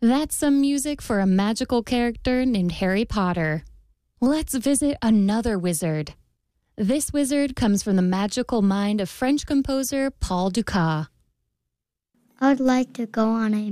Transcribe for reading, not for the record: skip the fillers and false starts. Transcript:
That's some music for a magical character named Harry Potter. Let's visit another wizard. This wizard comes from the magical mind of French composer Paul Dukas. I'd like to go on a